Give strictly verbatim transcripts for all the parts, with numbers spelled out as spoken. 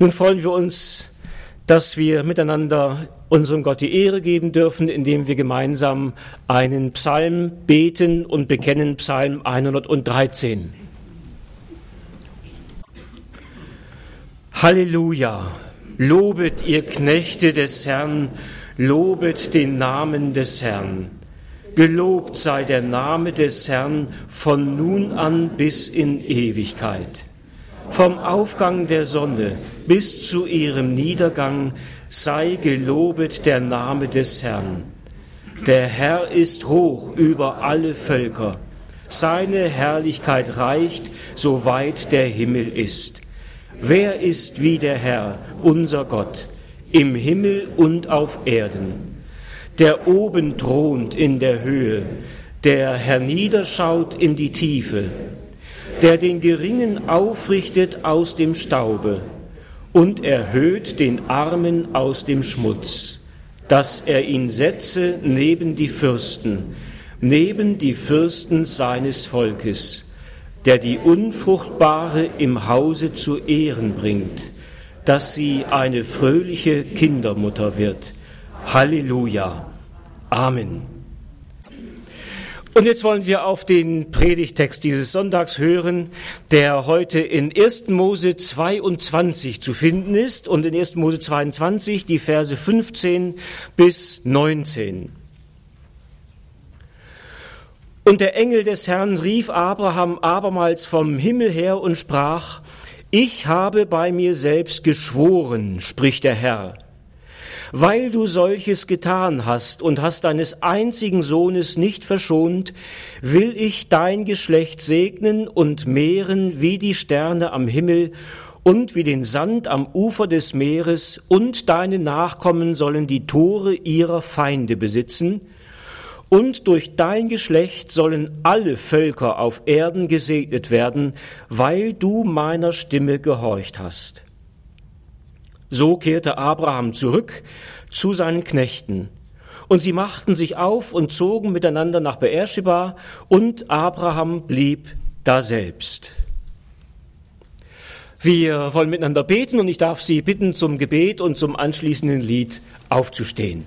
Nun freuen wir uns, dass wir miteinander unserem Gott die Ehre geben dürfen, indem wir gemeinsam einen Psalm beten und bekennen, Psalm hundertdreizehn. Halleluja! Lobet ihr Knechte des Herrn, lobet den Namen des Herrn. Gelobt sei der Name des Herrn von nun an bis in Ewigkeit. Vom Aufgang der Sonne bis zu ihrem Niedergang sei gelobet der Name des Herrn. Der Herr ist hoch über alle Völker. Seine Herrlichkeit reicht, so weit der Himmel ist. Wer ist wie der Herr, unser Gott, im Himmel und auf Erden? Der oben thront in der Höhe, der herniederschaut in die Tiefe, der den Geringen aufrichtet aus dem Staube und erhöht den Armen aus dem Schmutz, dass er ihn setze neben die Fürsten, neben die Fürsten seines Volkes, der die Unfruchtbare im Hause zu Ehren bringt, dass sie eine fröhliche Kindermutter wird. Halleluja. Amen. Und jetzt wollen wir auf den Predigtext dieses Sonntags hören, der heute in ersten Mose zweiundzwanzig zu finden ist und in ersten Mose zweiundzwanzig die Verse fünfzehn bis neunzehn. Und der Engel des Herrn rief Abraham abermals vom Himmel her und sprach: Ich habe bei mir selbst geschworen, spricht der Herr, weil du solches getan hast und hast deines einzigen Sohnes nicht verschont, will ich dein Geschlecht segnen und mehren wie die Sterne am Himmel und wie den Sand am Ufer des Meeres, und deine Nachkommen sollen die Tore ihrer Feinde besitzen, und durch dein Geschlecht sollen alle Völker auf Erden gesegnet werden, weil du meiner Stimme gehorcht hast. So kehrte Abraham zurück zu seinen Knechten, und sie machten sich auf und zogen miteinander nach Beersheba, und Abraham blieb daselbst. Wir wollen miteinander beten, und ich darf Sie bitten, zum Gebet und zum anschließenden Lied aufzustehen.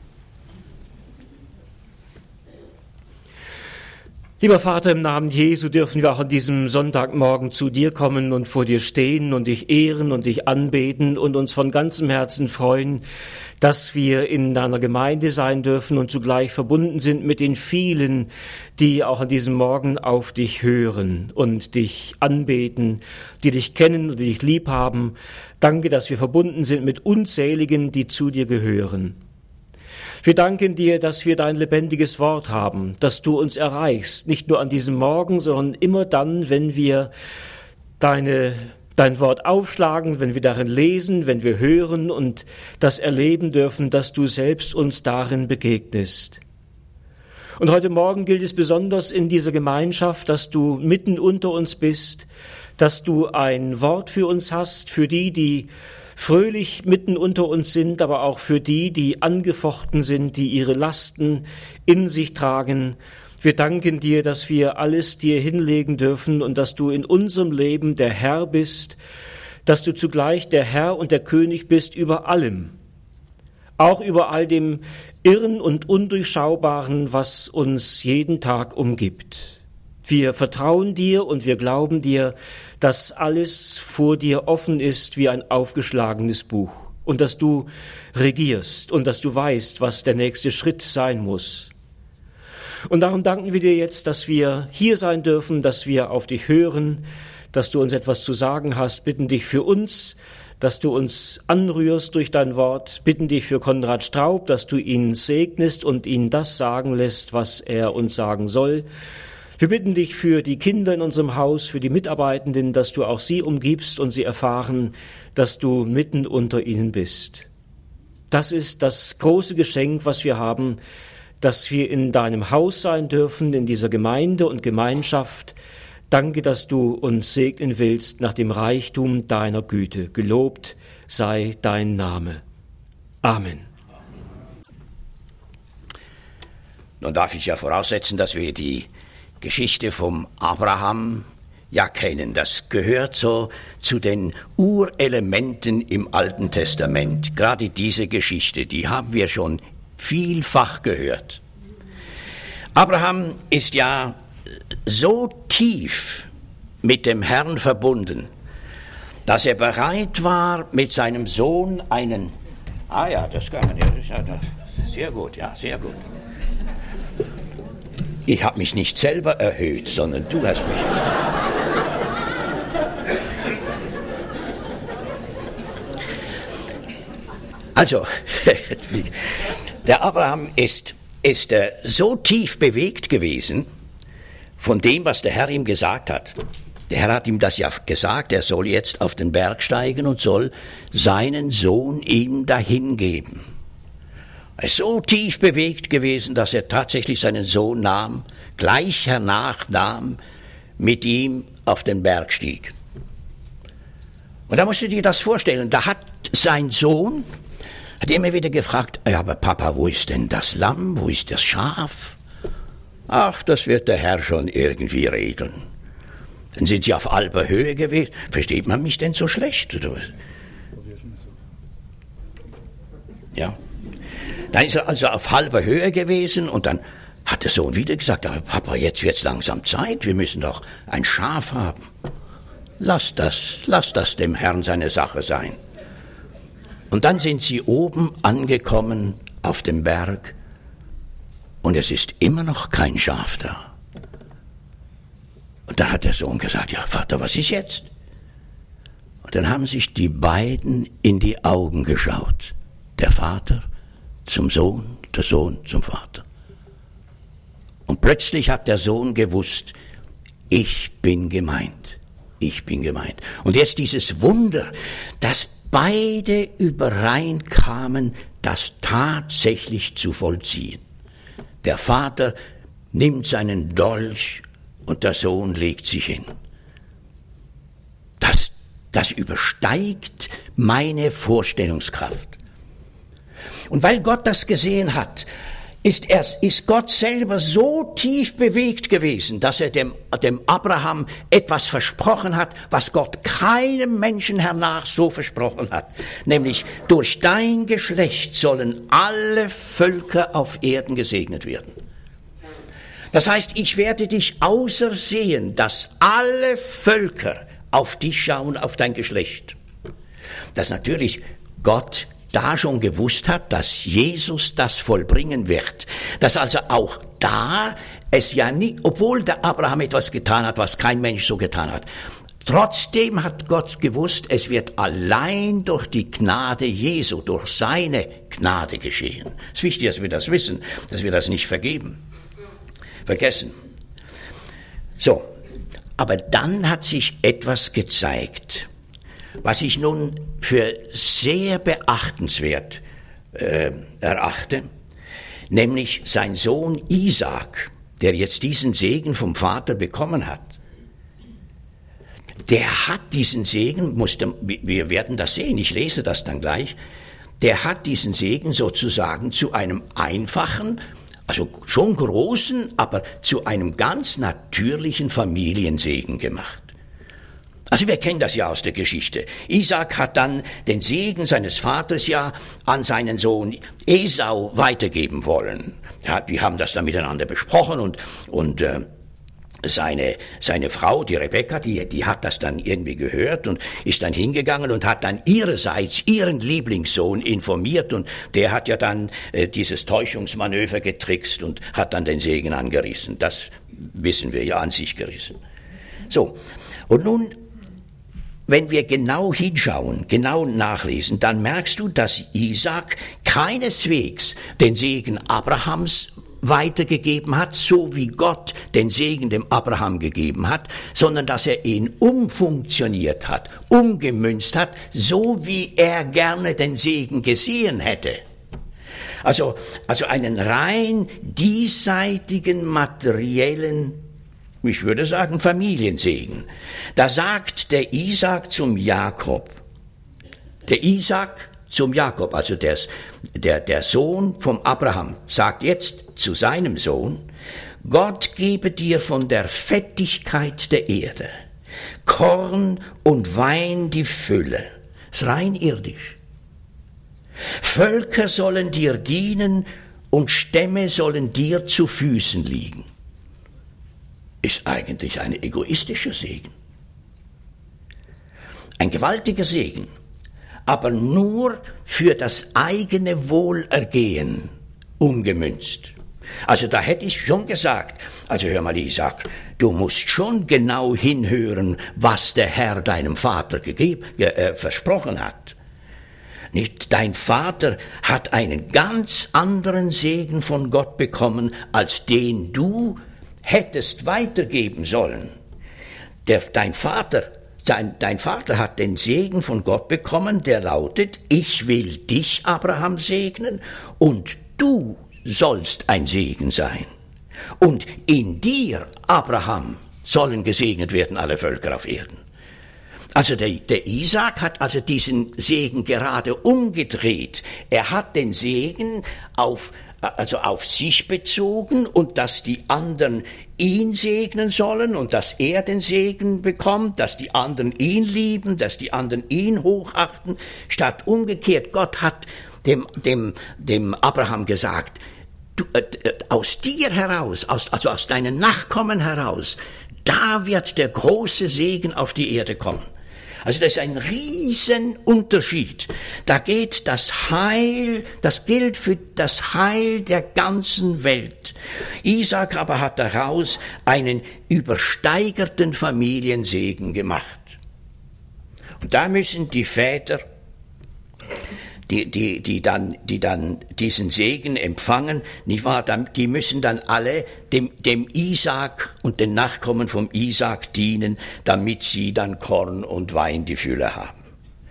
Lieber Vater, im Namen Jesu dürfen wir auch an diesem Sonntagmorgen zu dir kommen und vor dir stehen und dich ehren und dich anbeten und uns von ganzem Herzen freuen, dass wir in deiner Gemeinde sein dürfen und zugleich verbunden sind mit den vielen, die auch an diesem Morgen auf dich hören und dich anbeten, die dich kennen und die dich lieb haben. Danke, dass wir verbunden sind mit unzähligen, die zu dir gehören. Wir danken dir, dass wir dein lebendiges Wort haben, dass du uns erreichst, nicht nur an diesem Morgen, sondern immer dann, wenn wir deine, dein Wort aufschlagen, wenn wir darin lesen, wenn wir hören und das erleben dürfen, dass du selbst uns darin begegnest. Und heute Morgen gilt es besonders in dieser Gemeinschaft, dass du mitten unter uns bist, dass du ein Wort für uns hast, für die, die fröhlich mitten unter uns sind, aber auch für die, die angefochten sind, die ihre Lasten in sich tragen. Wir danken dir, dass wir alles dir hinlegen dürfen und dass du in unserem Leben der Herr bist, dass du zugleich der Herr und der König bist über allem, auch über all dem Irren und Undurchschaubaren, was uns jeden Tag umgibt. Wir vertrauen dir und wir glauben dir, dass alles vor dir offen ist wie ein aufgeschlagenes Buch und dass du regierst und dass du weißt, was der nächste Schritt sein muss. Und darum danken wir dir jetzt, dass wir hier sein dürfen, dass wir auf dich hören, dass du uns etwas zu sagen hast, bitten dich für uns, dass du uns anrührst durch dein Wort, bitten dich für Konrad Straub, dass du ihn segnest und ihn das sagen lässt, was er uns sagen soll. Wir bitten dich für die Kinder in unserem Haus, für die Mitarbeitenden, dass du auch sie umgibst und sie erfahren, dass du mitten unter ihnen bist. Das ist das große Geschenk, was wir haben, dass wir in deinem Haus sein dürfen, in dieser Gemeinde und Gemeinschaft. Danke, dass du uns segnen willst nach dem Reichtum deiner Güte. Gelobt sei dein Name. Amen. Nun darf ich ja voraussetzen, dass wir die Geschichte vom Abraham ja kennen. Das gehört so zu den Urelementen im Alten Testament. Gerade diese Geschichte, die haben wir schon vielfach gehört. Abraham ist ja so tief mit dem Herrn verbunden, dass er bereit war, mit seinem Sohn einen... Ah ja, das kann man ja, das, ja das, sehr gut, ja, sehr gut. Ich habe mich nicht selber erhöht, sondern du hast mich... Also, der Abraham ist, ist äh, so tief bewegt gewesen von dem, was der Herr ihm gesagt hat. Der Herr hat ihm das ja gesagt, er soll jetzt auf den Berg steigen und soll seinen Sohn ihm dahingeben. Er ist so tief bewegt gewesen, dass er tatsächlich seinen Sohn nahm, gleich hernach nahm, mit ihm auf den Berg stieg. Und da musst du dir das vorstellen, da hat sein Sohn, hat immer wieder gefragt, ja, aber Papa, wo ist denn das Lamm, wo ist das Schaf? Ach, das wird der Herr schon irgendwie regeln. Dann sind sie auf halber Höhe gewesen. Versteht man mich denn so schlecht, oder was? Ja. Dann ist er also auf halber Höhe gewesen und dann hat der Sohn wieder gesagt, aber Papa, jetzt wird's langsam Zeit, wir müssen doch ein Schaf haben. Lass das, lass das dem Herrn seine Sache sein. Und dann sind sie oben angekommen auf dem Berg und es ist immer noch kein Schaf da. Und dann hat der Sohn gesagt, ja Vater, was ist jetzt? Und dann haben sich die beiden in die Augen geschaut. Der Vater zum Sohn, der Sohn zum Vater. Und plötzlich hat der Sohn gewusst, ich bin gemeint, ich bin gemeint. Und jetzt dieses Wunder, dass beide übereinkamen, das tatsächlich zu vollziehen. Der Vater nimmt seinen Dolch und der Sohn legt sich hin. Das, das übersteigt meine Vorstellungskraft. Und weil Gott das gesehen hat, ist, er, ist Gott selber so tief bewegt gewesen, dass er dem, dem Abraham etwas versprochen hat, was Gott keinem Menschen hernach so versprochen hat. Nämlich, durch dein Geschlecht sollen alle Völker auf Erden gesegnet werden. Das heißt, ich werde dich ausersehen, dass alle Völker auf dich schauen, auf dein Geschlecht. Dass natürlich Gott da schon gewusst hat, dass Jesus das vollbringen wird. Dass also auch da es ja nie, obwohl der Abraham etwas getan hat, was kein Mensch so getan hat, trotzdem hat Gott gewusst, es wird allein durch die Gnade Jesu, durch seine Gnade geschehen. Es ist wichtig, dass wir das wissen, dass wir das nicht vergeben, vergessen. So, aber dann hat sich etwas gezeigt, was ich nun für sehr beachtenswert äh, erachte, nämlich sein Sohn Isaak, der jetzt diesen Segen vom Vater bekommen hat. Der hat diesen Segen, musste, wir werden das sehen, ich lese das dann gleich, der hat diesen Segen sozusagen zu einem einfachen, also schon großen, aber zu einem ganz natürlichen Familiensegen gemacht. Also wir kennen das ja aus der Geschichte. Isaak hat dann den Segen seines Vaters ja an seinen Sohn Esau weitergeben wollen. Ja, die haben das dann miteinander besprochen und und äh, seine seine Frau, die Rebekka, die die hat das dann irgendwie gehört und ist dann hingegangen und hat dann ihrerseits ihren Lieblingssohn informiert und der hat ja dann äh, dieses Täuschungsmanöver getrickst und hat dann den Segen angerissen. Das wissen wir ja, an sich gerissen. So, und nun, wenn wir genau hinschauen, genau nachlesen, dann merkst du, dass Isaak keineswegs den Segen Abrahams weitergegeben hat, so wie Gott den Segen dem Abraham gegeben hat, sondern dass er ihn umfunktioniert hat, umgemünzt hat, so wie er gerne den Segen gesehen hätte. Also, also einen rein diesseitigen materiellen, ich würde sagen, Familiensegen. Da sagt der Isaak zum Jakob, der Isaak zum Jakob, also der, der, der Sohn vom Abraham, sagt jetzt zu seinem Sohn, Gott gebe dir von der Fettigkeit der Erde, Korn und Wein die Fülle. Das ist rein irdisch. Völker sollen dir dienen und Stämme sollen dir zu Füßen liegen. Ist eigentlich ein egoistischer Segen. Ein gewaltiger Segen, aber nur für das eigene Wohlergehen umgemünzt. Also da hätte ich schon gesagt, also hör mal Isaac, du musst schon genau hinhören, was der Herr deinem Vater gegeben, äh, versprochen hat. Nicht, dein Vater hat einen ganz anderen Segen von Gott bekommen, als den du hättest weitergeben sollen. Der, dein Vater, dein, dein Vater hat den Segen von Gott bekommen, der lautet, ich will dich, Abraham, segnen und du sollst ein Segen sein. Und in dir, Abraham, sollen gesegnet werden alle Völker auf Erden. Also der, der Isaak hat also diesen Segen gerade umgedreht. Er hat den Segen auf, also auf sich bezogen und dass die anderen ihn segnen sollen und dass er den Segen bekommt, dass die anderen ihn lieben, dass die anderen ihn hochachten, statt umgekehrt. Gott hat dem, dem, dem Abraham gesagt, du, äh, aus dir heraus, aus, also aus deinen Nachkommen heraus, da wird der große Segen auf die Erde kommen. Also das ist ein Riesenunterschied. Da geht das Heil, das gilt für das Heil der ganzen Welt. Isaak aber hat daraus einen übersteigerten Familiensegen gemacht. Und da müssen die Väter, die, die, die dann, die dann diesen Segen empfangen, nicht wahr, die müssen dann alle dem, dem Isaak und den Nachkommen vom Isaak dienen, damit sie dann Korn und Wein die Fülle haben.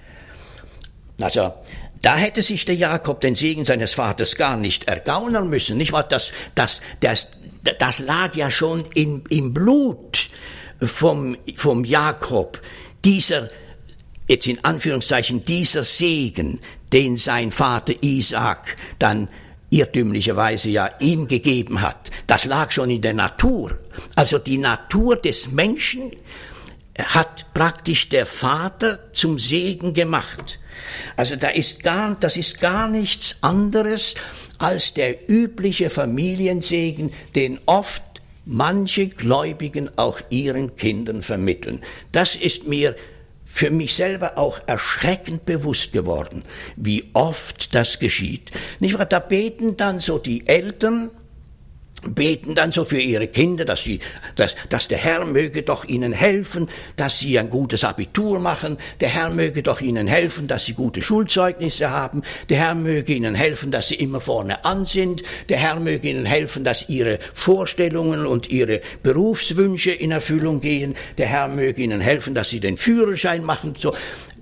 Also, da hätte sich der Jakob den Segen seines Vaters gar nicht ergaunern müssen, nicht wahr, das, das, das, das lag ja schon im, im Blut vom, vom Jakob, dieser, jetzt in Anführungszeichen, dieser Segen, den sein Vater Isaak dann irrtümlicherweise ja ihm gegeben hat. Das lag schon in der Natur. Also die Natur des Menschen hat praktisch der Vater zum Segen gemacht. Also da ist gar, das ist gar nichts anderes als der übliche Familiensegen, den oft manche Gläubigen auch ihren Kindern vermitteln. Das ist mir für mich selber auch erschreckend bewusst geworden, wie oft das geschieht. Nicht wahr? Da beten dann so die Eltern, beten dann so für ihre Kinder, dass sie, dass, dass der Herr möge doch ihnen helfen, dass sie ein gutes Abitur machen, der Herr möge doch ihnen helfen, dass sie gute Schulzeugnisse haben, der Herr möge ihnen helfen, dass sie immer vorne an sind, der Herr möge ihnen helfen, dass ihre Vorstellungen und ihre Berufswünsche in Erfüllung gehen, der Herr möge ihnen helfen, dass sie den Führerschein machen, so.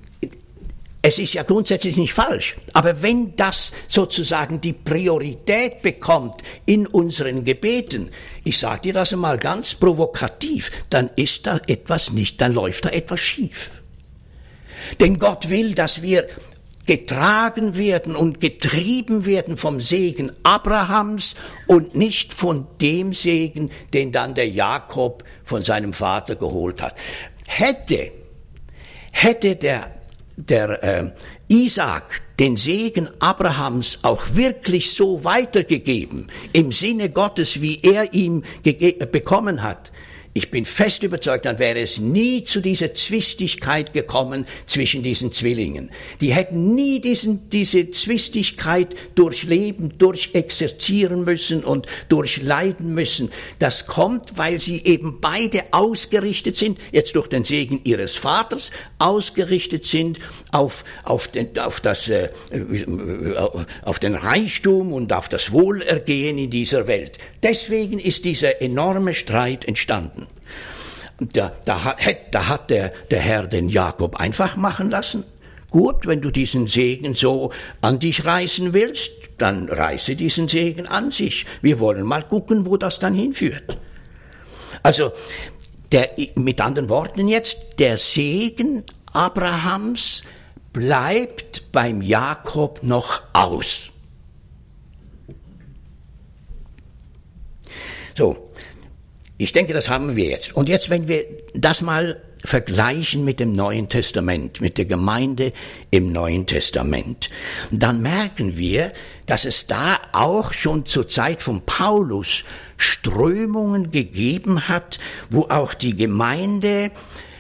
Es ist ja grundsätzlich nicht falsch, aber wenn das sozusagen die Priorität bekommt in unseren Gebeten, ich sage dir das einmal ganz provokativ, dann ist da etwas nicht, dann läuft da etwas schief. Denn Gott will, dass wir getragen werden und getrieben werden vom Segen Abrahams und nicht von dem Segen, den dann der Jakob von seinem Vater geholt hat. Hätte, hätte der der äh, Isaak den Segen Abrahams auch wirklich so weitergegeben, im Sinne Gottes, wie er ihm bekommen hat, ich bin fest überzeugt, dann wäre es nie zu dieser Zwistigkeit gekommen zwischen diesen Zwillingen. Die hätten nie diesen, diese Zwistigkeit durchleben, durchexerzieren müssen und durchleiden müssen. Das kommt, weil sie eben beide ausgerichtet sind, jetzt durch den Segen ihres Vaters, ausgerichtet sind auf, auf, den, auf, das, äh, auf den Reichtum und auf das Wohlergehen in dieser Welt. Deswegen ist dieser enorme Streit entstanden. Da, da, hat, da hat der, der Herr den Jakob einfach machen lassen. Gut, wenn du diesen Segen so an dich reißen willst, dann reiße diesen Segen an sich. Wir wollen mal gucken, wo das dann hinführt. Also, der, mit anderen Worten jetzt, der Segen Abrahams bleibt beim Jakob noch aus. So. Ich denke, das haben wir jetzt. Und jetzt, wenn wir das mal vergleichen mit dem Neuen Testament, mit der Gemeinde im Neuen Testament, dann merken wir, dass es da auch schon zur Zeit von Paulus Strömungen gegeben hat, wo auch die Gemeinde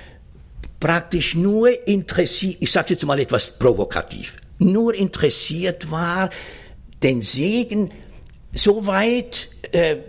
praktisch nur interessiert, ich sage jetzt mal etwas provokativ, nur interessiert war, den Segen so weit äh,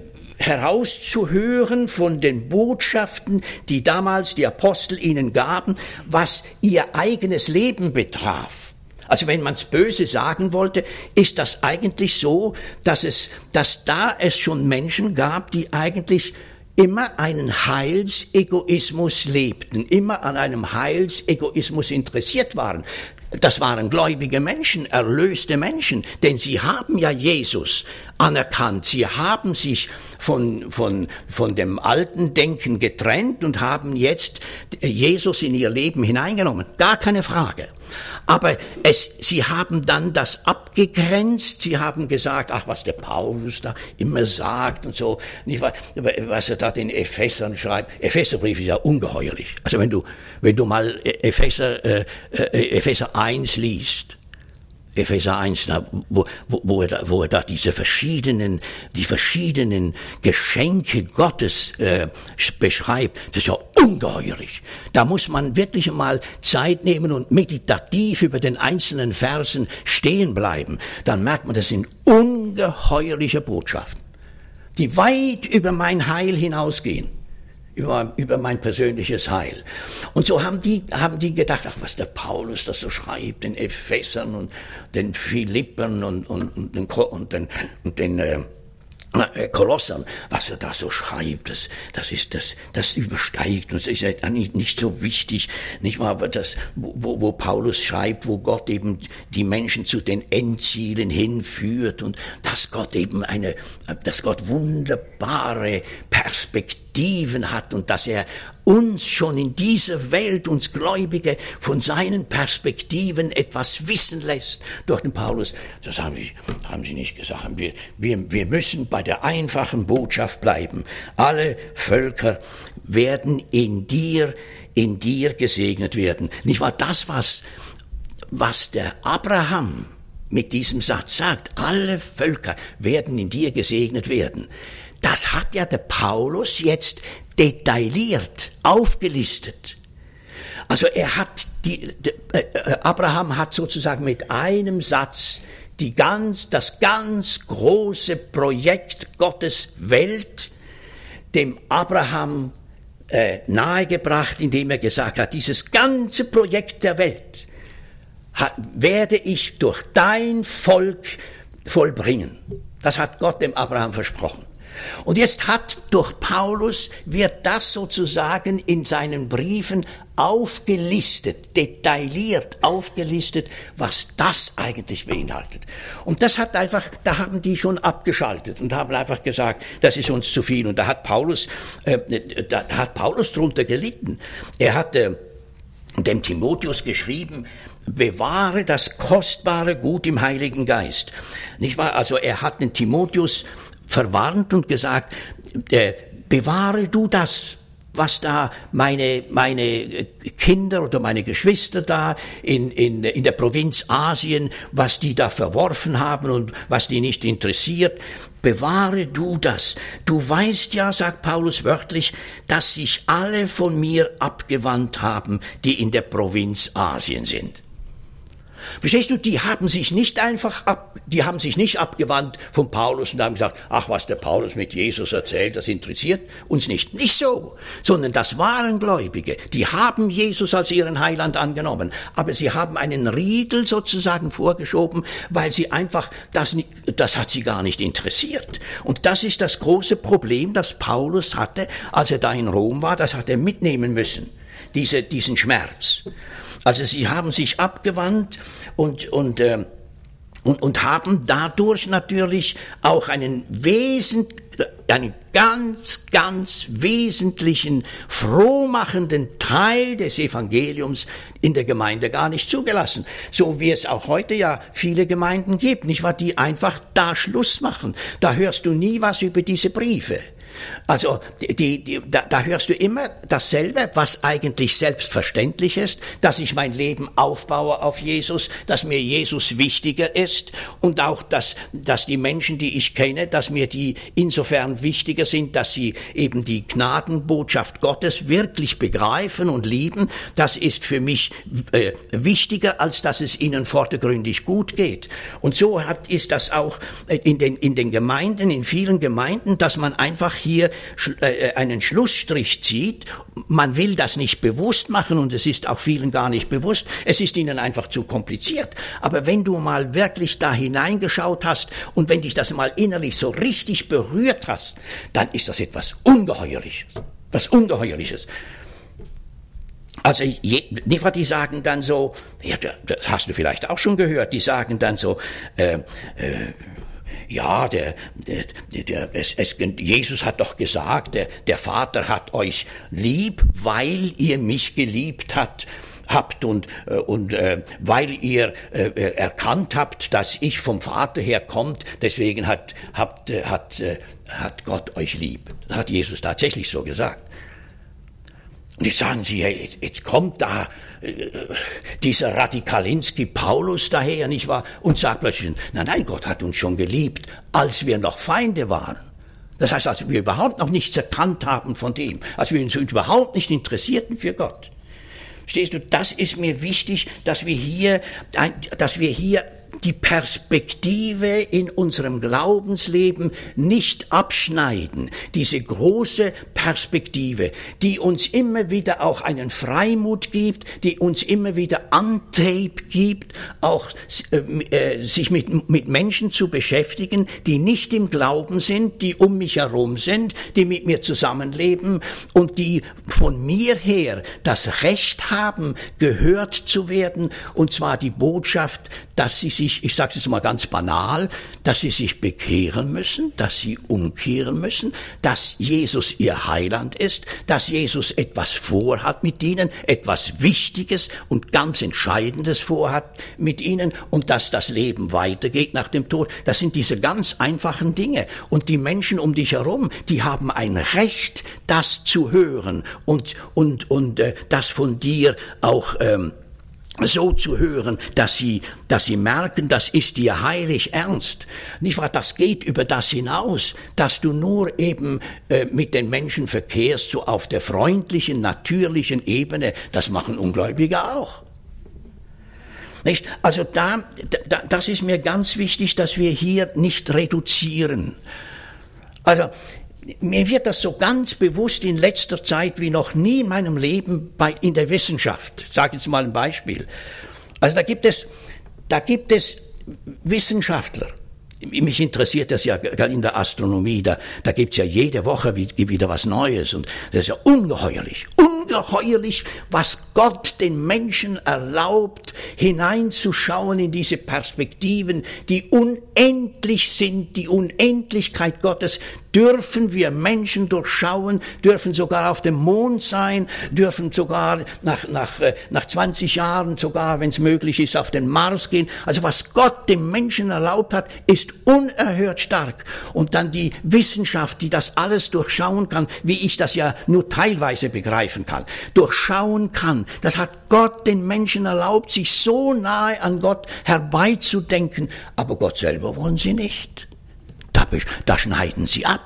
herauszuhören von den Botschaften, die damals die Apostel ihnen gaben, was ihr eigenes Leben betraf. Also wenn man es böse sagen wollte, ist das eigentlich so, dass es, dass da es schon Menschen gab, die eigentlich immer einen Heilsegoismus lebten, immer an einem Heilsegoismus interessiert waren. Das waren gläubige Menschen, erlöste Menschen, denn sie haben ja Jesus anerkannt. Sie haben sich von, von, von dem alten Denken getrennt und haben jetzt Jesus in ihr Leben hineingenommen. Gar keine Frage. Aber es, sie haben dann das abgegrenzt. Sie haben gesagt, ach, was der Paulus da immer sagt und so, nicht wahr, was er da den Ephesern schreibt. Epheserbrief ist ja ungeheuerlich. Also wenn du, wenn du mal Epheser, äh, Epheser eins liest, Epheser eins, wo, wo, wo, er da, wo er da diese verschiedenen, die verschiedenen Geschenke Gottes äh, beschreibt, das ist ja ungeheuerlich. Da muss man wirklich mal Zeit nehmen und meditativ über den einzelnen Versen stehen bleiben. Dann merkt man, das sind ungeheuerliche Botschaften, die weit über mein Heil hinausgehen. Über, über mein persönliches Heil. Und so haben die, haben die gedacht, ach, was der Paulus das so schreibt, den Ephesern und den Philippern und, und, und den, und den, und den äh, Kolossern, was er da so schreibt, das, das ist, das, das übersteigt uns, das ist ja nicht, nicht so wichtig, nicht wahr, aber das, wo, wo Paulus schreibt, wo Gott eben die Menschen zu den Endzielen hinführt und dass Gott eben eine, dass Gott wunderbare Perspektiven hat und dass er uns schon in dieser Welt, uns Gläubige, von seinen Perspektiven etwas wissen lässt durch den Paulus. Das haben sie, haben sie nicht gesagt. Wir, wir, wir müssen bei der einfachen Botschaft bleiben. Alle Völker werden in dir, in dir gesegnet werden. Nicht wahr? Das, was, was der Abraham mit diesem Satz sagt, alle Völker werden in dir gesegnet werden. Das hat ja der Paulus jetzt detailliert aufgelistet. Also er hat die, die äh, Abraham hat sozusagen mit einem Satz die ganz das ganz große Projekt Gottes Welt dem Abraham äh, nahegebracht, indem er gesagt hat, dieses ganze Projekt der Welt ha, werde ich durch dein Volk vollbringen. Das hat Gott dem Abraham versprochen. Und jetzt hat durch Paulus, wird das sozusagen in seinen Briefen aufgelistet, detailliert aufgelistet, was das eigentlich beinhaltet. Und das hat einfach, da haben die schon abgeschaltet und haben einfach gesagt, das ist uns zu viel. Und da hat Paulus, äh, da hat Paulus drunter gelitten. Er hat äh, dem Timotheus geschrieben, bewahre das kostbare Gut im Heiligen Geist. Nicht wahr? Also er hat den Timotheus verwarnt und gesagt, äh, bewahre du das, was da meine meine Kinder oder meine Geschwister da in in in der Provinz Asien, was die da verworfen haben und was die nicht interessiert, bewahre du das. Du weißt ja, sagt Paulus wörtlich, dass sich alle von mir abgewandt haben, die in der Provinz Asien sind. Verstehst du, die haben sich nicht einfach ab, die haben sich nicht abgewandt von Paulus und haben gesagt, ach, was der Paulus mit Jesus erzählt, das interessiert uns nicht. Nicht so, sondern das waren Gläubige, die haben Jesus als ihren Heiland angenommen, aber sie haben einen Riegel sozusagen vorgeschoben, weil sie einfach, das, das hat sie gar nicht interessiert. Und das ist das große Problem, das Paulus hatte, als er da in Rom war, das hat er mitnehmen müssen, diese, diesen Schmerz. Also sie haben sich abgewandt und, und, äh, und, und haben dadurch natürlich auch einen wesent, einen ganz, ganz wesentlichen, frohmachenden Teil des Evangeliums in der Gemeinde gar nicht zugelassen. So wie es auch heute ja viele Gemeinden gibt, nicht wahr, die einfach da Schluss machen. Da hörst du nie was über diese Briefe. Also die, die, da, da hörst du immer dasselbe, was eigentlich selbstverständlich ist, dass ich mein Leben aufbaue auf Jesus, dass mir Jesus wichtiger ist und auch, dass, dass die Menschen, die ich kenne, dass mir die insofern wichtiger sind, dass sie eben die Gnadenbotschaft Gottes wirklich begreifen und lieben. Das ist für mich äh, wichtiger, als dass es ihnen vordergründig gut geht. Und so hat, ist das auch in den, in den Gemeinden, in vielen Gemeinden, dass man einfach hier einen Schlussstrich zieht. Man will das nicht bewusst machen und es ist auch vielen gar nicht bewusst. Es ist ihnen einfach zu kompliziert. Aber wenn du mal wirklich da hineingeschaut hast und wenn dich das mal innerlich so richtig berührt hast, dann ist das etwas Ungeheuerliches. Was Ungeheuerliches. Also, je, die sagen dann so, ja, das hast du vielleicht auch schon gehört, die sagen dann so, äh, äh, ja, der, der, der, es, es, Jesus hat doch gesagt, der, der Vater hat euch lieb, weil ihr mich geliebt habt. habt und und äh, weil ihr äh, erkannt habt, dass ich vom Vater her kommt, deswegen hat habt hat äh, hat Gott euch lieb. Das hat Jesus tatsächlich so gesagt. Und jetzt sagen sie, hey, jetzt kommt da äh, dieser Radikalinski Paulus daher, nicht wahr? Und sagt plötzlich, nein, nein, Gott hat uns schon geliebt, als wir noch Feinde waren. Das heißt, als wir überhaupt noch nichts erkannt haben von dem, als wir uns überhaupt nicht interessierten für Gott. Verstehst du, das ist mir wichtig, dass wir hier, dass wir hier die Perspektive in unserem Glaubensleben nicht abschneiden, diese große Perspektive, die uns immer wieder auch einen Freimut gibt, die uns immer wieder Antrieb gibt, auch äh, sich mit, mit Menschen zu beschäftigen, die nicht im Glauben sind, die um mich herum sind, die mit mir zusammenleben und die von mir her das Recht haben, gehört zu werden, und zwar die Botschaft, dass sie sich, ich sage es jetzt mal ganz banal, dass sie sich bekehren müssen, dass sie umkehren müssen, dass Jesus ihr Heiland ist, dass Jesus etwas vorhat mit ihnen, etwas Wichtiges und ganz Entscheidendes vorhat mit ihnen und dass das Leben weitergeht nach dem Tod. Das sind diese ganz einfachen Dinge. Und die Menschen um dich herum, die haben ein Recht, das zu hören und und und äh, das von dir auch ähm, so zu hören, dass sie, dass sie merken, das ist dir heilig ernst. Nicht wahr? Das geht über das hinaus, dass du nur eben äh, mit den Menschen verkehrst, so auf der freundlichen, natürlichen Ebene. Das machen Ungläubige auch. Nicht? Also da, da, das ist mir ganz wichtig, dass wir hier nicht reduzieren. Also, mir wird das so ganz bewusst in letzter Zeit wie noch nie in meinem Leben bei, in der Wissenschaft. Ich sage jetzt mal ein Beispiel. Also da gibt es, da gibt es Wissenschaftler. Mich interessiert das ja in der Astronomie. Da, da gibt's ja jede Woche wieder was Neues. Und das ist ja ungeheuerlich. Ungeheuerlich, was Gott den Menschen erlaubt, hineinzuschauen in diese Perspektiven, die unendlich sind, die Unendlichkeit Gottes, dürfen wir Menschen durchschauen, dürfen sogar auf dem Mond sein, dürfen sogar nach, nach, nach zwanzig Jahren sogar, wenn es möglich ist, auf den Mars gehen. Also was Gott dem Menschen erlaubt hat, ist unerhört stark. Und dann die Wissenschaft, die das alles durchschauen kann, wie ich das ja nur teilweise begreifen kann, durchschauen kann. Das hat Gott den Menschen erlaubt, sich so nahe an Gott herbeizudenken. Aber Gott selber wollen sie nicht. Da, da schneiden sie ab.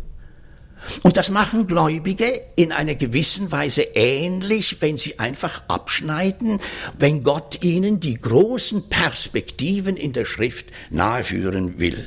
Und das machen Gläubige in einer gewissen Weise ähnlich, wenn sie einfach abschneiden, wenn Gott ihnen die großen Perspektiven in der Schrift naheführen will.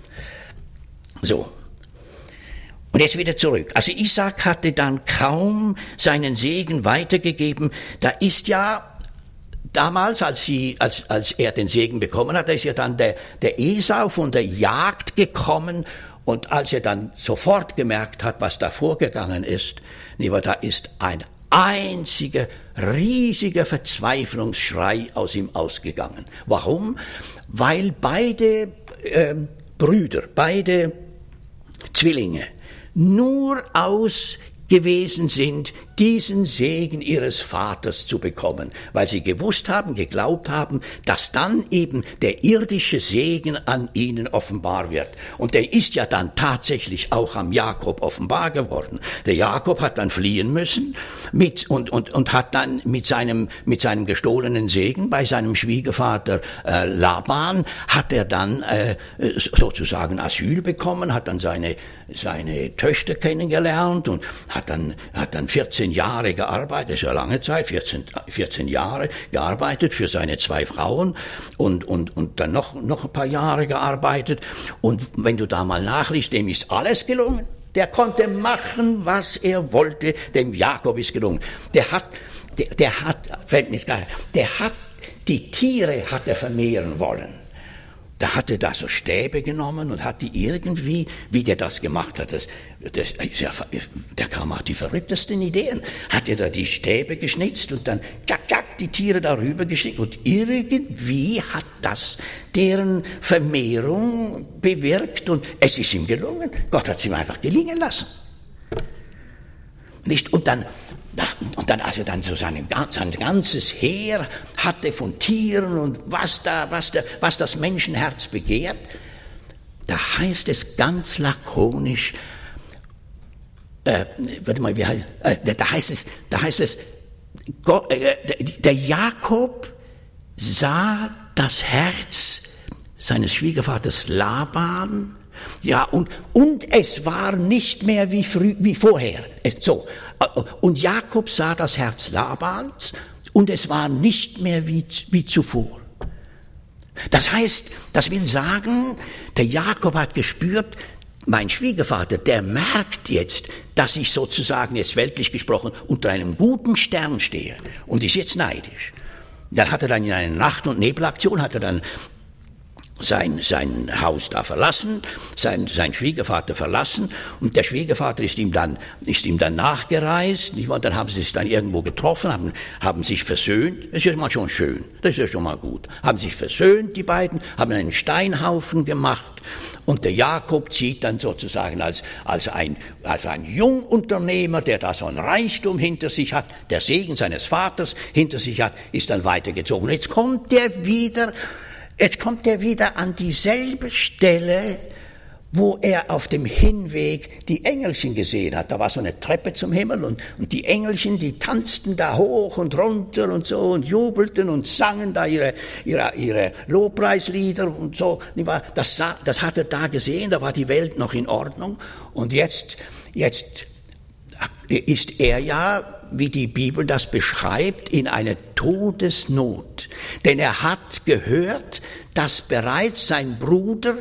So. Und jetzt wieder zurück. Also Isaak hatte dann kaum seinen Segen weitergegeben. Da ist ja damals, als, sie, als, als er den Segen bekommen hat, da ist ja dann der, der Esau von der Jagd gekommen. Und als er dann sofort gemerkt hat, was da vorgegangen ist, da ist ein einziger, riesiger Verzweiflungsschrei aus ihm ausgegangen. Warum? Weil beide äh, Brüder, beide Zwillinge nur aus gewesen sind diesen Segen ihres Vaters zu bekommen, weil sie gewusst haben, geglaubt haben, dass dann eben der irdische Segen an ihnen offenbar wird. Und der ist ja dann tatsächlich auch am Jakob offenbar geworden. Der Jakob hat dann fliehen müssen mit, und, und, und hat dann mit seinem, mit seinem gestohlenen Segen bei seinem Schwiegervater äh, Laban, hat er dann äh, sozusagen Asyl bekommen, hat dann seine, seine Töchter kennengelernt und hat dann, hat dann vierzehn Jahre gearbeitet, das ist ja lange Zeit, vierzehn, vierzehn Jahre gearbeitet für seine zwei Frauen und, und, und dann noch, noch ein paar Jahre gearbeitet. Und wenn du da mal nachliest, dem ist alles gelungen. Der konnte machen, was er wollte. Dem Jakob ist gelungen. Der hat, der, der hat, fällt mir gar, der hat, die Tiere hat er vermehren wollen. Da hat er da so Stäbe genommen und hat die irgendwie, wie der das gemacht hat, das, das, ja, der kam auf die verrücktesten Ideen, hat er da die Stäbe geschnitzt und dann tschak, tschak, die Tiere darüber geschickt und irgendwie hat das deren Vermehrung bewirkt und es ist ihm gelungen. Gott hat es ihm einfach gelingen lassen. Nicht? Und dann, und dann, als er dann so sein, sein ganzes Heer hatte von Tieren und was da, was da, was das Menschenherz begehrt, da heißt es ganz lakonisch, äh, warte mal, wie heißt, äh, da heißt es, da heißt es, Gott, äh, der Jakob sah das Herz seines Schwiegervaters Laban. Ja, und, und es war nicht mehr wie, früh, wie vorher. So. Und Jakob sah das Herz Labans und es war nicht mehr wie, wie zuvor. Das heißt, das will sagen, der Jakob hat gespürt, mein Schwiegervater, der merkt jetzt, dass ich sozusagen jetzt weltlich gesprochen unter einem guten Stern stehe und ist jetzt neidisch. Dann hat er dann in einer Nacht- und Nebelaktion, hat er dann sein, sein Haus da verlassen, sein, sein Schwiegervater verlassen und der Schwiegervater ist ihm dann, ist ihm dann nachgereist, und dann haben sie sich dann irgendwo getroffen, haben, haben sich versöhnt, das ist ja mal schon schön, das ist ja schon mal gut, haben sich versöhnt, die beiden, haben einen Steinhaufen gemacht und der Jakob zieht dann sozusagen als, als ein, als ein Jungunternehmer, der da so ein Reichtum hinter sich hat, der Segen seines Vaters hinter sich hat, ist dann weitergezogen. Jetzt kommt der wieder, Jetzt kommt er wieder an dieselbe Stelle, wo er auf dem Hinweg die Engelchen gesehen hat. Da war so eine Treppe zum Himmel und, und die Engelchen, die tanzten da hoch und runter und so und jubelten und sangen da ihre, ihre, ihre Lobpreislieder und so. Das, das hat er da gesehen, da war die Welt noch in Ordnung. Und jetzt, jetzt ist er ja, wie die Bibel das beschreibt, in eine Todesnot. Denn er hat gehört, dass bereits sein Bruder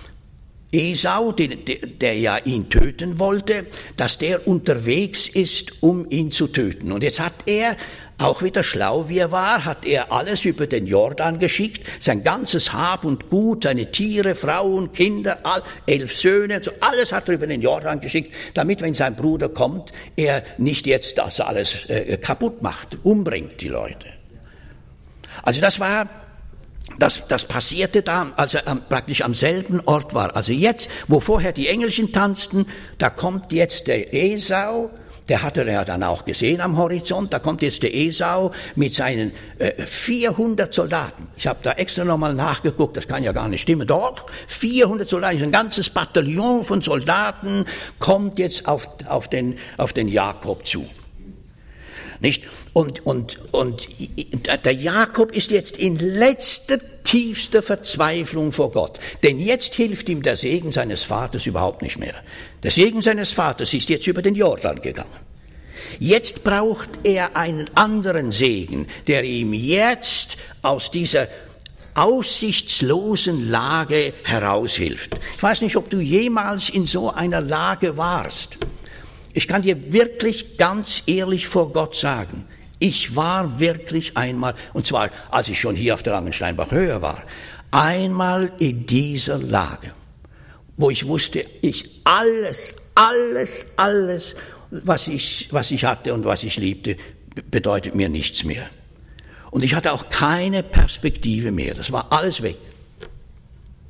Esau, der, der ja ihn töten wollte, dass der unterwegs ist, um ihn zu töten. Und jetzt hat er, auch wieder schlau wie er war, hat er alles über den Jordan geschickt, sein ganzes Hab und Gut, seine Tiere, Frauen, Kinder, all, elf Söhne, so, alles hat er über den Jordan geschickt, damit, wenn sein Bruder kommt, er nicht jetzt das alles äh, kaputt macht, umbringt die Leute. Also das war, das, das passierte da, als er am, praktisch am selben Ort war. Also jetzt, wo vorher die Engelchen tanzten, da kommt jetzt der Esau. Der hatte er ja dann auch gesehen am Horizont. Da kommt jetzt der Esau mit seinen äh, vierhundert Soldaten. Ich habe da extra nochmal nachgeguckt, das kann ja gar nicht stimmen. Doch, vierhundert Soldaten, ein ganzes Bataillon von Soldaten kommt jetzt auf, auf, den, auf den Jakob zu. Nicht? Und, und, und der Jakob ist jetzt in letzter, tiefster Verzweiflung vor Gott. Denn jetzt hilft ihm der Segen seines Vaters überhaupt nicht mehr. Der Segen seines Vaters ist jetzt über den Jordan gegangen. Jetzt braucht er einen anderen Segen, der ihm jetzt aus dieser aussichtslosen Lage heraushilft. Ich weiß nicht, ob du jemals in so einer Lage warst. Ich kann dir wirklich ganz ehrlich vor Gott sagen, ich war wirklich einmal, und zwar als ich schon hier auf der Langensteinbach Höhe war, einmal in dieser Lage, wo ich wusste, ich alles, alles, alles, was ich, was ich hatte und was ich liebte, bedeutet mir nichts mehr. Und ich hatte auch keine Perspektive mehr, das war alles weg.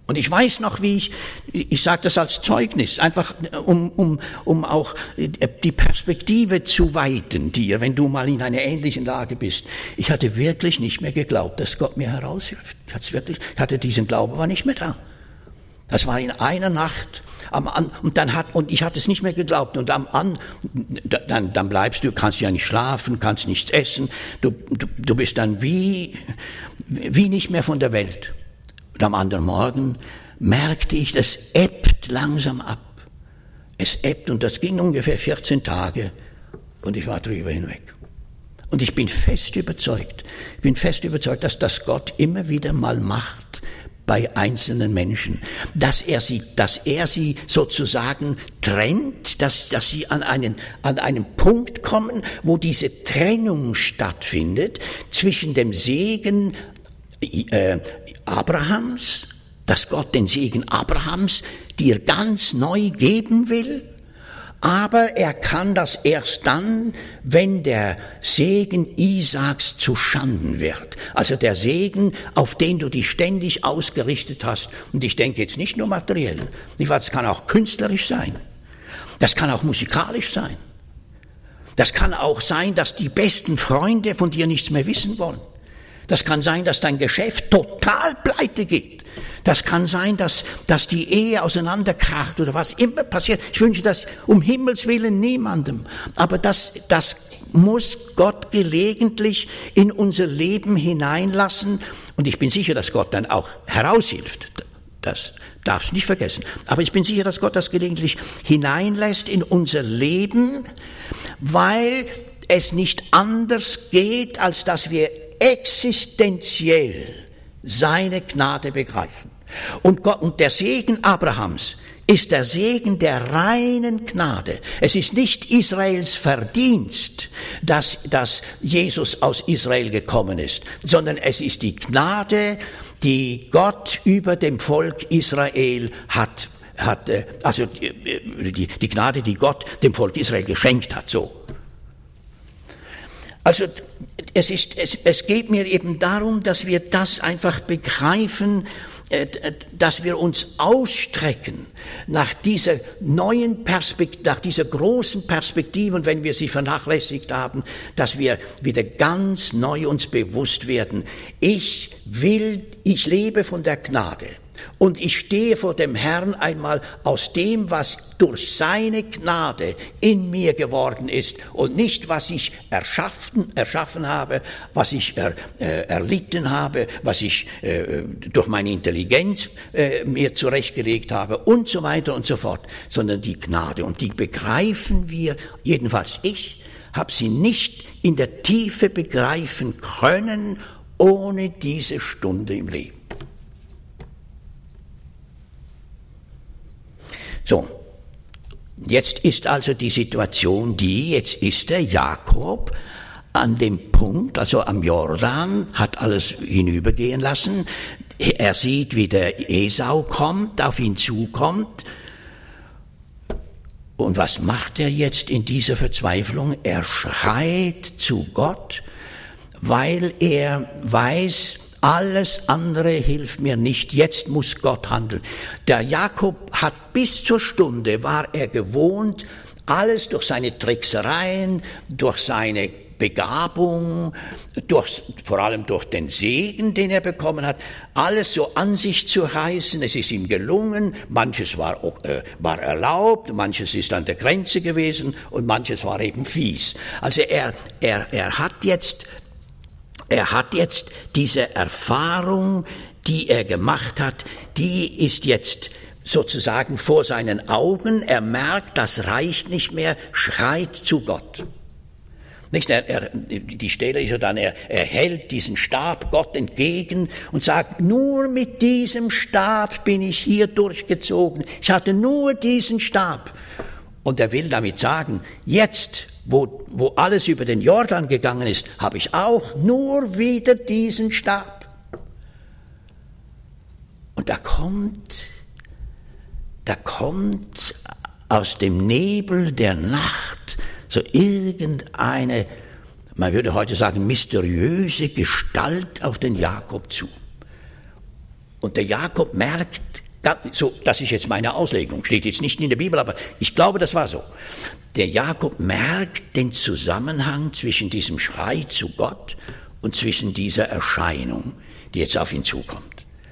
Und ich weiß noch, wie ich, ich sage das als Zeugnis, einfach um, um, um auch die Perspektive zu weiten dir, wenn du mal in einer ähnlichen Lage bist. Ich hatte wirklich nicht mehr geglaubt, dass Gott mir heraushilft. Ich hatte wirklich, ich hatte diesen Glauben, war nicht mehr da. Das war in einer Nacht. Am An, und dann hat, und ich hatte es nicht mehr geglaubt. Und am An, dann, dann bleibst du, kannst ja nicht schlafen, kannst nichts essen. Du, du, du bist dann wie, wie nicht mehr von der Welt. Und am anderen Morgen merkte ich, das ebbt langsam ab. Es ebbt und das ging ungefähr vierzehn Tage und ich war drüber hinweg. Und ich bin fest überzeugt, ich bin fest überzeugt, dass das Gott immer wieder mal macht bei einzelnen Menschen, dass er sie, dass er sie sozusagen trennt, dass, dass sie an einen, an einen Punkt kommen, wo diese Trennung stattfindet zwischen dem Segen Äh, Abrahams, dass Gott den Segen Abrahams dir ganz neu geben will, aber er kann das erst dann, wenn der Segen Isaaks zu Schanden wird. Also der Segen, auf den du dich ständig ausgerichtet hast. Und ich denke jetzt nicht nur materiell, das kann auch künstlerisch sein, das kann auch musikalisch sein, das kann auch sein, dass die besten Freunde von dir nichts mehr wissen wollen. Das kann sein, dass dein Geschäft total pleite geht. Das kann sein, dass, dass die Ehe auseinanderkracht oder was immer passiert. Ich wünsche das um Himmels Willen niemandem. Aber das, das muss Gott gelegentlich in unser Leben hineinlassen. Und ich bin sicher, dass Gott dann auch heraushilft. Das darfst du nicht vergessen. Aber ich bin sicher, dass Gott das gelegentlich hineinlässt in unser Leben, weil es nicht anders geht, als dass wir existenziell seine Gnade begreifen. Und Gott, und der Segen Abrahams ist der Segen der reinen Gnade. Es ist nicht Israels Verdienst, dass, dass Jesus aus Israel gekommen ist, sondern es ist die Gnade, die Gott über dem Volk Israel hat, hat also die, die Gnade, die Gott dem Volk Israel geschenkt hat, so. Also es ist, es, es geht mir eben darum, dass wir das einfach begreifen, äh, dass wir uns ausstrecken nach dieser neuen Perspektive, nach dieser großen Perspektive, und wenn wir sie vernachlässigt haben, dass wir wieder ganz neu uns bewusst werden. Ich will, ich lebe von der Gnade. Und ich stehe vor dem Herrn einmal aus dem, was durch seine Gnade in mir geworden ist und nicht, was ich erschaffen, erschaffen habe, was ich er, äh, erlitten habe, was ich äh, durch meine Intelligenz äh, mir zurechtgelegt habe und so weiter und so fort, sondern die Gnade. Und die begreifen wir, jedenfalls ich, habe sie nicht in der Tiefe begreifen können, ohne diese Stunde im Leben. So, jetzt ist also die Situation die, jetzt ist der Jakob an dem Punkt, also am Jordan, hat alles hinübergehen lassen. Er sieht, wie der Esau kommt, auf ihn zukommt. Und was macht er jetzt in dieser Verzweiflung? Er schreit zu Gott, weil er weiß, alles andere hilft mir nicht, jetzt muss Gott handeln. Der Jakob hat bis zur Stunde, war er gewohnt, alles durch seine Tricksereien, durch seine Begabung, durch, vor allem durch den Segen, den er bekommen hat, alles so an sich zu reißen. Es ist ihm gelungen, manches war, äh, war erlaubt, manches ist an der Grenze gewesen und manches war eben fies. Also er, er, er hat jetzt Er hat jetzt diese Erfahrung, die er gemacht hat, die ist jetzt sozusagen vor seinen Augen. Er merkt, das reicht nicht mehr, schreit zu Gott. Nicht, er, er, die Stelle ist ja dann, er, er hält diesen Stab Gott entgegen und sagt, nur mit diesem Stab bin ich hier durchgezogen. Ich hatte nur diesen Stab. Und er will damit sagen, jetzt, wo, wo alles über den Jordan gegangen ist, habe ich auch nur wieder diesen Stab. Und da kommt, da kommt aus dem Nebel der Nacht so irgendeine, man würde heute sagen, mysteriöse Gestalt auf den Jakob zu. und der Jakob merkt, so, das ist jetzt meine Auslegung, steht jetzt nicht in der Bibel, aber ich glaube, das war so. Der Jakob merkt den Zusammenhang zwischen diesem Schrei zu Gott und zwischen dieser Erscheinung, die jetzt auf ihn zukommt.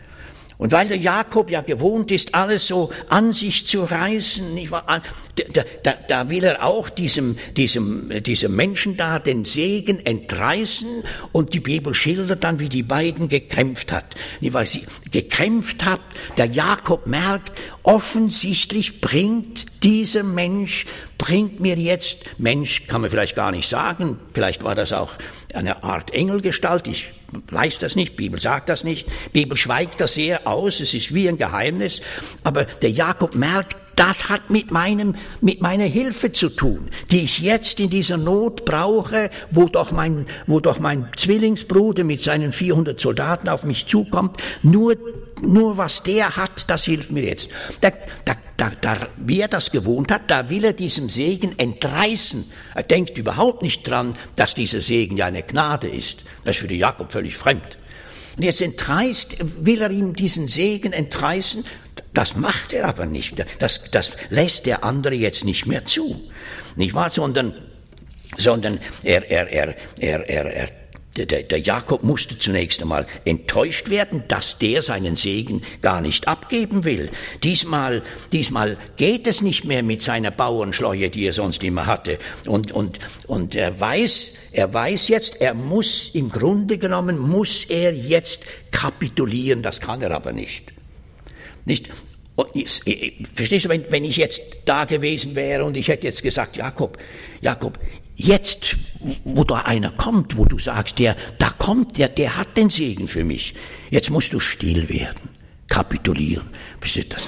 Und weil der Jakob ja gewohnt ist, alles so an sich zu reißen, nicht wahr? Da, da, da will er auch diesem, diesem, diesem Menschen da den Segen entreißen, und die Bibel schildert dann, wie die beiden gekämpft hat. Nicht wahr? Sie gekämpft hat, der Jakob merkt, offensichtlich bringt dieser Mensch, bringt mir jetzt, Mensch kann man vielleicht gar nicht sagen, vielleicht war das auch eine Art Engelgestalt, ich weiß das nicht, Bibel sagt das nicht, Bibel schweigt das sehr aus, es ist wie ein Geheimnis, aber der Jakob merkt, das hat mit meinem, mit meiner Hilfe zu tun, die ich jetzt in dieser Not brauche, wo doch mein, wo doch mein Zwillingsbruder mit seinen vierhundert Soldaten auf mich zukommt, nur, nur was der hat, das hilft mir jetzt. Da, da, da, da, wie er das gewohnt hat, da will er diesem Segen entreißen. Er denkt überhaupt nicht dran, dass dieser Segen ja eine Gnade ist. Das ist für den Jakob völlig fremd. Und jetzt entreißt, will er ihm diesen Segen entreißen. Das macht er aber nicht. Das, das lässt der andere jetzt nicht mehr zu. Nicht wahr? Sondern, sondern er, er, er, er, er, er Der, der Jakob musste zunächst einmal enttäuscht werden, dass der seinen Segen gar nicht abgeben will. Diesmal, diesmal geht es nicht mehr mit seiner Bauernschleue, die er sonst immer hatte. Und, und, und er weiß, er weiß jetzt, er muss, im Grunde genommen, muss er jetzt kapitulieren. Das kann er aber nicht. Nicht? Verstehst du, wenn, wenn ich jetzt da gewesen wäre und ich hätte jetzt gesagt, Jakob, Jakob, jetzt, wo da einer kommt, wo du sagst, der, da kommt der, der hat den Segen für mich. Jetzt musst du still werden, kapitulieren. Das,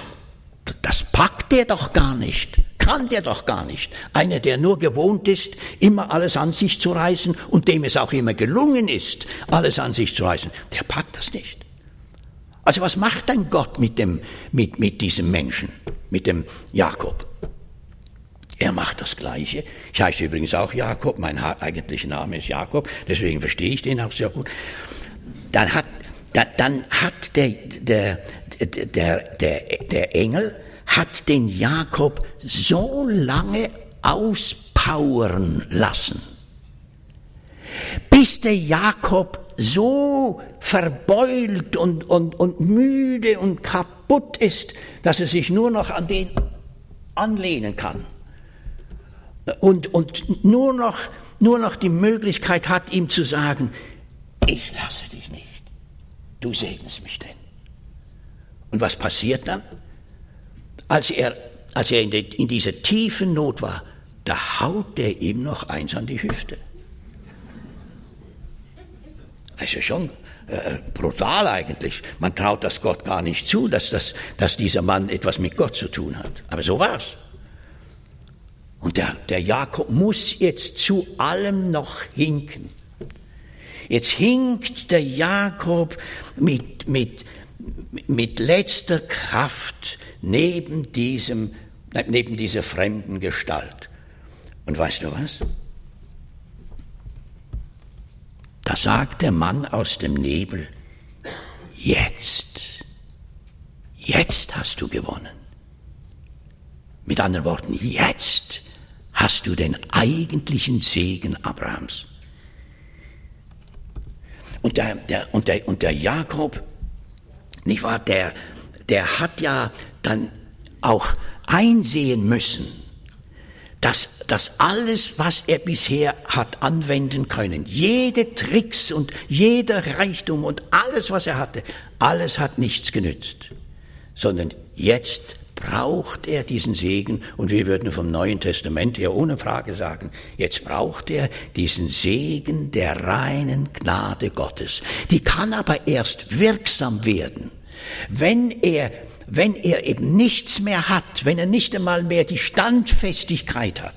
das packt der doch gar nicht, kann der doch gar nicht. Einer, der nur gewohnt ist, immer alles an sich zu reißen und dem es auch immer gelungen ist, alles an sich zu reißen, der packt das nicht. Also was macht denn Gott mit dem, mit, mit diesem Menschen, mit dem Jakob? Er macht das Gleiche. Ich heiße übrigens auch Jakob, mein eigentlicher Name ist Jakob, deswegen verstehe ich den auch sehr gut. Dann hat, da, dann hat der, der, der, der, der Engel hat den Jakob so lange auspowern lassen, bis der Jakob so verbeult und, und, und müde und kaputt ist, dass er sich nur noch an den anlehnen kann. Und, und nur noch, nur noch die Möglichkeit hat, ihm zu sagen, ich lasse dich nicht, du segnest mich denn. Und was passiert dann? Als er, als er in, de, in dieser tiefen Not war, da haut er ihm noch eins an die Hüfte. Also schon äh, brutal eigentlich. Man traut das Gott gar nicht zu, dass, das, dass dieser Mann etwas mit Gott zu tun hat. Aber so war's. Und der, der Jakob muss jetzt zu allem noch hinken. Jetzt hinkt der Jakob mit, mit, mit letzter Kraft neben diesem, neben dieser fremden Gestalt. Und weißt du was? Da sagt der Mann aus dem Nebel, jetzt, jetzt hast du gewonnen. Mit anderen Worten, jetzt hast du den eigentlichen Segen Abrahams. Und der, der, und der, und der Jakob, nicht wahr, der, der hat ja dann auch einsehen müssen, dass, dass alles, was er bisher hat anwenden können, jede Tricks und jeder Reichtum und alles, was er hatte, alles hat nichts genützt, sondern jetzt braucht er diesen Segen, und wir würden vom Neuen Testament her ohne Frage sagen, jetzt braucht er diesen Segen der reinen Gnade Gottes. Die kann aber erst wirksam werden, wenn er wenn er eben nichts mehr hat, wenn er nicht einmal mehr die Standfestigkeit hat.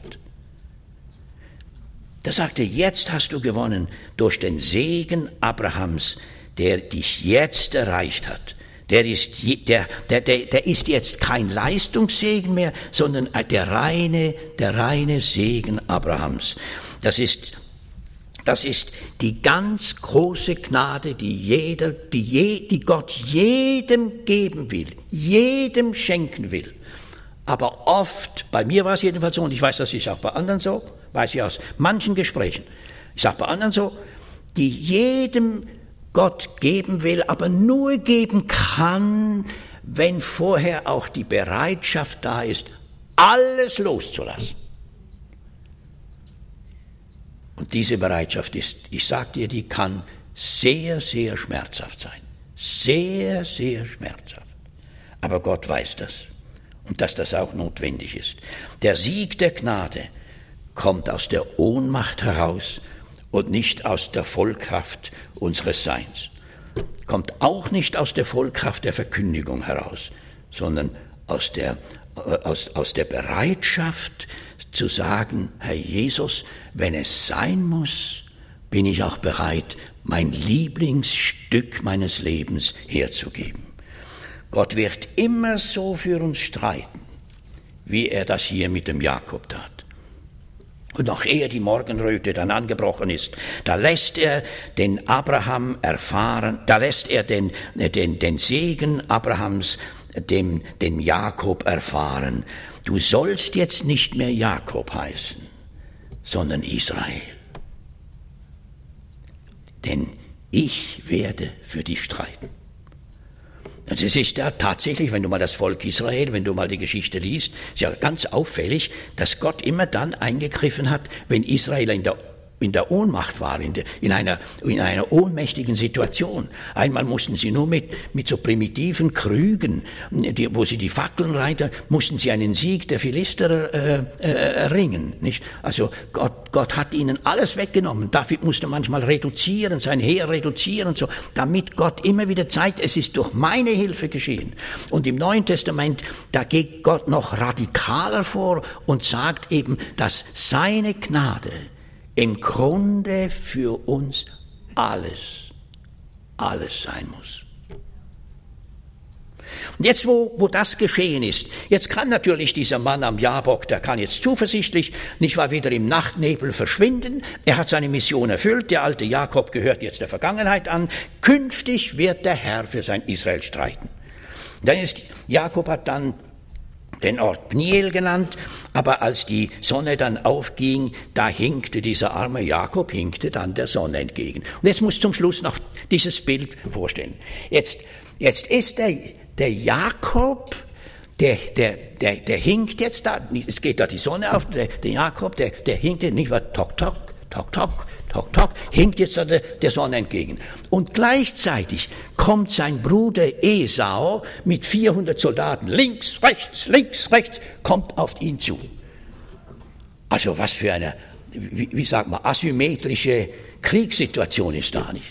Da sagt er, jetzt hast du gewonnen durch den Segen Abrahams, der dich jetzt erreicht hat. Der ist, der, der, der, der ist jetzt kein Leistungssegen mehr, sondern der reine, der reine Segen Abrahams. Das ist, Das ist die ganz große Gnade, die jeder, die, je, die Gott jedem geben will, jedem schenken will. Aber oft, bei mir war es jedenfalls so, und ich weiß, das ist auch bei anderen so, weiß ich aus manchen Gesprächen, ich sage bei anderen so, die jedem Gott geben will, aber nur geben kann, wenn vorher auch die Bereitschaft da ist, alles loszulassen. Und diese Bereitschaft ist, ich sage dir, die kann sehr, sehr schmerzhaft sein. Sehr, sehr schmerzhaft. Aber Gott weiß das. Und dass das auch notwendig ist. Der Sieg der Gnade kommt aus der Ohnmacht heraus und nicht aus der Vollkraft unseres Seins. Kommt auch nicht aus der Vollkraft der Verkündigung heraus, sondern aus der, aus, aus der Bereitschaft zu sagen, Herr Jesus, wenn es sein muss, bin ich auch bereit, mein Lieblingsstück meines Lebens herzugeben. Gott wird immer so für uns streiten, wie er das hier mit dem Jakob tat. Und noch ehe die Morgenröte dann angebrochen ist, da lässt er den Abraham erfahren, da lässt er den, den, den Segen Abrahams dem, dem Jakob erfahren. Du sollst jetzt nicht mehr Jakob heißen, sondern Israel. Denn ich werde für dich streiten. Also es ist ja tatsächlich, wenn du mal das Volk Israel, wenn du mal die Geschichte liest, ist ja ganz auffällig, dass Gott immer dann eingegriffen hat, wenn Israel in der in der Ohnmacht war, in, der, in, einer, in einer ohnmächtigen Situation. Einmal mussten sie nur mit, mit so primitiven Krügen, die, wo sie die Fackeln reiten, mussten sie einen Sieg der Philister äh, äh, erringen. Nicht? Also Gott, Gott hat ihnen alles weggenommen. David musste manchmal reduzieren, sein Heer reduzieren und so, damit Gott immer wieder zeigt, es ist durch meine Hilfe geschehen. Und im Neuen Testament, da geht Gott noch radikaler vor und sagt eben, dass seine Gnade im Grunde für uns alles, alles sein muss. Und jetzt, wo, wo das geschehen ist, jetzt kann natürlich dieser Mann am Jabok, der kann jetzt zuversichtlich, nicht wahr, wieder im Nachtnebel verschwinden. Er hat seine Mission erfüllt. Der alte Jakob gehört jetzt der Vergangenheit an. Künftig wird der Herr für sein Israel streiten. Und dann ist, Jakob hat dann den Ort Pniel genannt, aber als die Sonne dann aufging, da hinkte dieser arme Jakob, hinkte dann der Sonne entgegen. Und jetzt muss zum Schluss noch dieses Bild vorstellen. Jetzt, jetzt ist der, der Jakob, der, der, der, der hinkt jetzt da, es geht da die Sonne auf, der, der Jakob, der, der hinkte, nicht wahr, tok, tok, tok, tok, tok, tok, hinkt jetzt der, der Sonne entgegen. Und gleichzeitig kommt sein Bruder Esau mit vierhundert Soldaten, links, rechts, links, rechts, kommt auf ihn zu. Also was für eine, wie, wie sagt man, asymmetrische Kriegssituation ist da, nicht?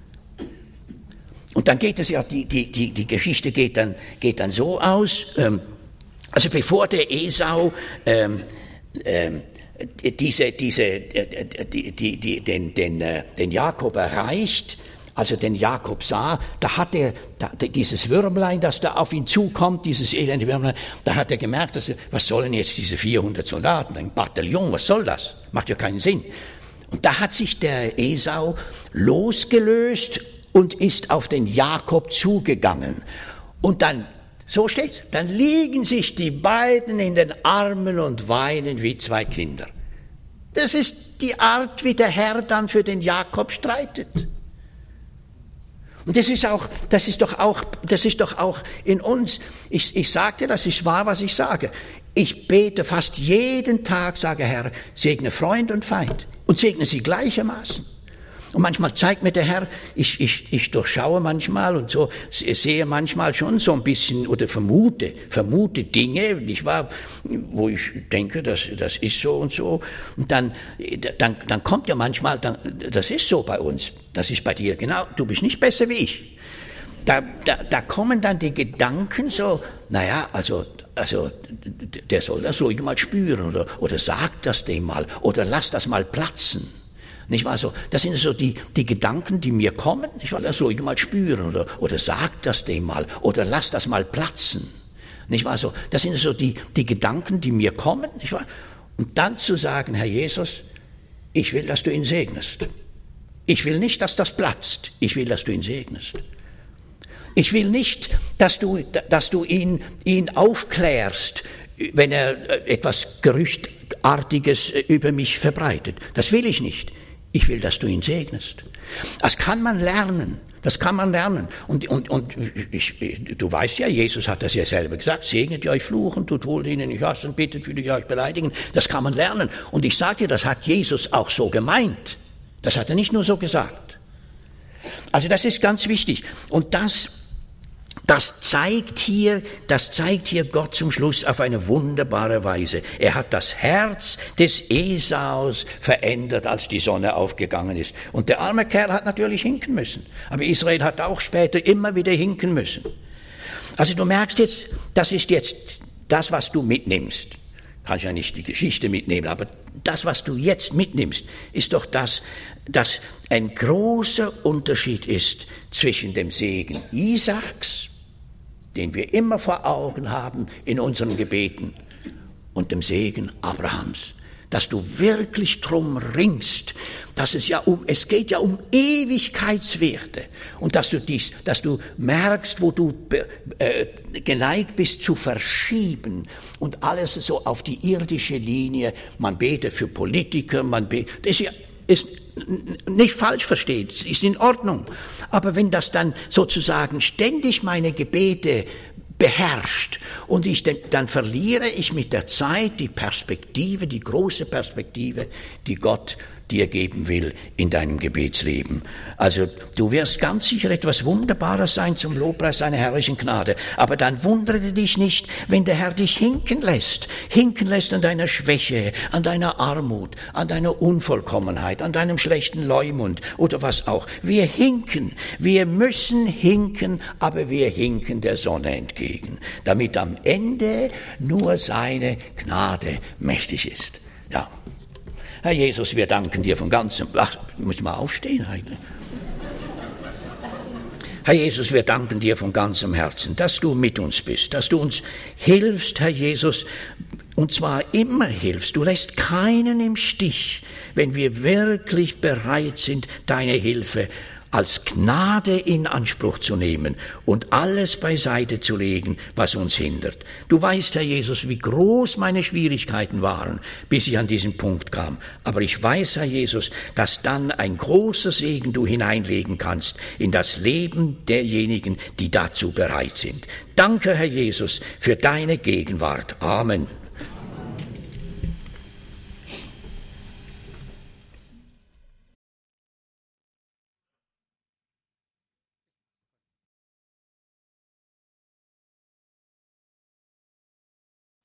Und dann geht es ja, die, die, die, die Geschichte geht dann, geht dann so aus, ähm, also bevor der Esau ähm, ähm, diese, diese, die, die, die, den, den, den Jakob erreicht, also den Jakob sah, da hat er, da, dieses Würmlein, das da auf ihn zukommt, dieses elende Würmlein, da hat er gemerkt, dass er, was sollen jetzt diese vierhundert Soldaten, ein Bataillon, was soll das? Macht ja keinen Sinn. Und da hat sich der Esau losgelöst und ist auf den Jakob zugegangen. Und dann, so steht's, dann liegen sich die beiden in den Armen und weinen wie zwei Kinder. Das ist die Art, wie der Herr dann für den Jakob streitet. Und das ist auch, das ist doch auch, das ist doch auch in uns. Ich, ich sagte, das ist wahr, was ich sage. Ich bete fast jeden Tag, sage Herr, segne Freund und Feind und segne sie gleichermaßen. Und manchmal zeigt mir der Herr, ich, ich, ich durchschaue manchmal und so, sehe manchmal schon so ein bisschen oder vermute, vermute Dinge, nicht wahr, wo ich denke, das, das ist so und so. Und dann, dann, dann kommt ja manchmal, dann, das ist so bei uns, das ist bei dir genau, du bist nicht besser wie ich. Da, da, da kommen dann die Gedanken so, naja, also, also, der soll das ruhig mal spüren oder, oder sagt das dem mal oder lass das mal platzen. Nicht wahr? So, das sind so die, die Gedanken, die mir kommen. Ich will das ruhig mal spüren oder, oder sag das dem mal oder lass das mal platzen. Nicht wahr? So, das sind so die, die Gedanken, die mir kommen. Nicht wahr? Und dann zu sagen, Herr Jesus, ich will, dass du ihn segnest. Ich will nicht, dass das platzt. Ich will, dass du ihn segnest. Ich will nicht, dass du, dass du ihn, ihn aufklärst, wenn er etwas Gerüchtartiges über mich verbreitet. Das will ich nicht. Ich will, dass du ihn segnest. Das kann man lernen. Das kann man lernen. Und, und, und ich, du weißt ja, Jesus hat das ja selber gesagt, segnet ihr euch fluchen, tut wohl denen nicht hassen, bittet für die, die euch beleidigen. Das kann man lernen. Und ich sage dir, das hat Jesus auch so gemeint. Das hat er nicht nur so gesagt. Also das ist ganz wichtig. Und das, das zeigt hier, das zeigt hier Gott zum Schluss auf eine wunderbare Weise. Er hat das Herz des Esaus verändert, als die Sonne aufgegangen ist. Und der arme Kerl hat natürlich hinken müssen. Aber Israel hat auch später immer wieder hinken müssen. Also du merkst jetzt, das ist jetzt das, was du mitnimmst. Kannst ja nicht die Geschichte mitnehmen, aber das, was du jetzt mitnimmst, ist doch das, dass ein großer Unterschied ist zwischen dem Segen Isaaks, den wir immer vor Augen haben in unseren Gebeten, und dem Segen Abrahams. Dass du wirklich drum ringst, dass es ja um, es geht ja um Ewigkeitswerte, und dass du dies, dass du merkst, wo du äh, geneigt bist zu verschieben und alles so auf die irdische Linie. Man betet für Politiker, man betet, das ist ja, ist nicht falsch versteht, ist in Ordnung. Aber wenn das dann sozusagen ständig meine Gebete beherrscht und ich denn, dann verliere ich mit der Zeit die Perspektive, die große Perspektive, die Gott dir geben will in deinem Gebetsleben. Also du wirst ganz sicher etwas Wunderbares sein zum Lobpreis seiner herrlichen Gnade. Aber dann wundere dich nicht, wenn der Herr dich hinken lässt. Hinken lässt an deiner Schwäche, an deiner Armut, an deiner Unvollkommenheit, an deinem schlechten Leumund oder was auch. Wir hinken, wir müssen hinken, aber wir hinken der Sonne entgegen, damit am Ende nur seine Gnade mächtig ist. Ja. Herr Jesus, wir danken dir von ganzem, ach, ich muss mal aufstehen eigentlich. Herr Jesus, wir danken dir von ganzem Herzen, dass du mit uns bist, dass du uns hilfst, Herr Jesus, und zwar immer hilfst. Du lässt keinen im Stich, wenn wir wirklich bereit sind, deine Hilfe als Gnade in Anspruch zu nehmen und alles beiseite zu legen, was uns hindert. Du weißt, Herr Jesus, wie groß meine Schwierigkeiten waren, bis ich an diesen Punkt kam. Aber ich weiß, Herr Jesus, dass dann ein großer Segen du hineinlegen kannst in das Leben derjenigen, die dazu bereit sind. Danke, Herr Jesus, für deine Gegenwart. Amen.